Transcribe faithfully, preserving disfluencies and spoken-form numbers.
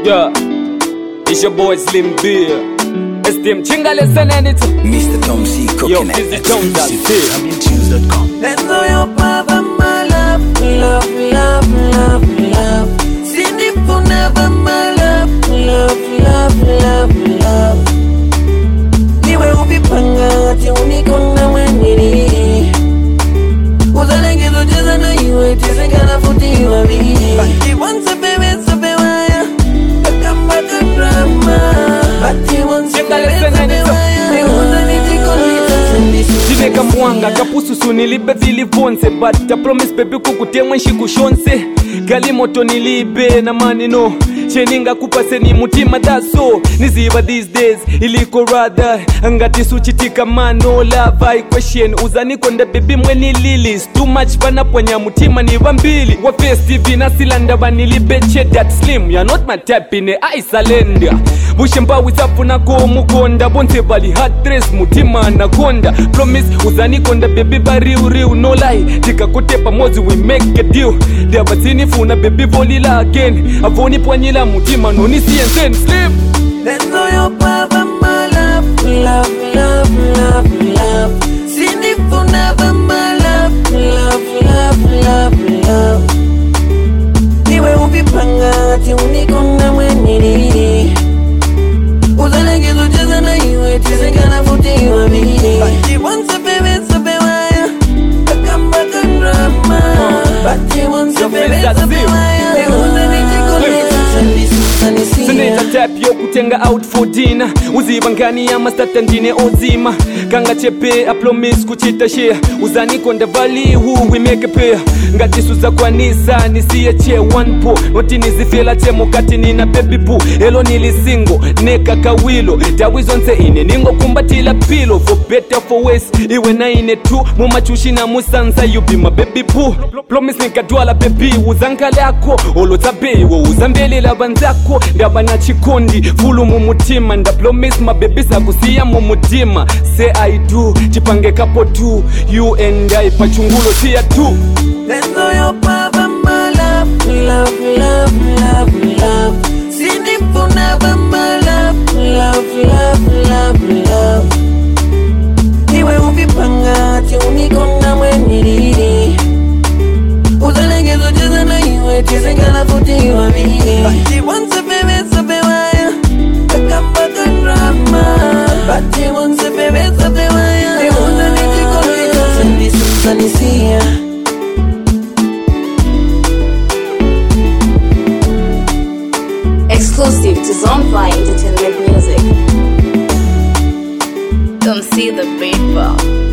Yeah, it's your boy Slim Beer. It's them Chingale Senate. Mister Tom C. Cooking Yo, this is Tom Tunes dot com. Let's know your papa, my love, love, love, love, love. Cindy for never, my love, love, love, love, love. Niwe upipanga, ati unikona weniri. Uzalenge zocheza na iwe, tisengana futi wabi. Bati wansa bebe, sabe waya, akamba kadrama. Bati wansa bebe, sabe waya, uzalenge Jineka mwanga kapususu nilibe vilivonse But I promise baby kukutemwe nshikushonse Gali moto nilibe na manino Cheninga kupase ni mutima daso Niziva these days iliko rather Angati suchitika mano love I question Uzani konde baby mweni lilis Too much pana pwanya mutima ni vambili Wa face T V na silanda vanilibe che that slim You're not my type in a isalenda Bushemba wisafu na ko mukonda Bonte bali hard dress mutima na konda Promise uzani konda baby bari uriu no lie Tika kote pamozi we make a deal Dia batini funa baby volila again Avoni pwanyila mutima no nisi and slim Let's know your papa, my love, love, love, love, love. Cindy for never, my love, love, love, love, love. Niwe upipanga, ati unikona weniri. Uzalenge zocheza na iwe, tisengana futi wabi. Bati wansa bebe, sabe waya, akamba kadrama. Bati wansa bebe, sabe waya, uzalenge koleta. Sineta tap yo kutenga out for dinner Uzibangani ya mastata ndine ozima Kanga chepe a promise kuchita share Uzani konda vali who we make a pair Ngati suza kwa nisa nisiye che one po Noti nizifela che mokati nina baby boo Elo nili single neka kawilo Tawizonse ine ningo kumbatila pilo For better for worse iwe na ine tu Mumachushi na musansa you be my baby boo Promise nikadwala baby uzankale ako Olo tabe wo uzambele la banzako Ndaba na chikondi fulu mumutima Nda promise my baby sakusiya mumutima Say I do, chipange kapo tu You and I, pachungulo siya tu Let's know your papa, my love, love, love, love, love. Cindy for never, my love, love, love, love, love. Niwe upipanga, ati unikona weniri. Uzalenge zocheza na iwe, tisengana futi wabi. Bati wansa bebe, sabe waya, akamba kadrama. Bati wansa bebe, sabe waya, uzalenge koleta. Sendi susanisia. Exclusive to Zonefly Entertainment Music. Don't see the paper.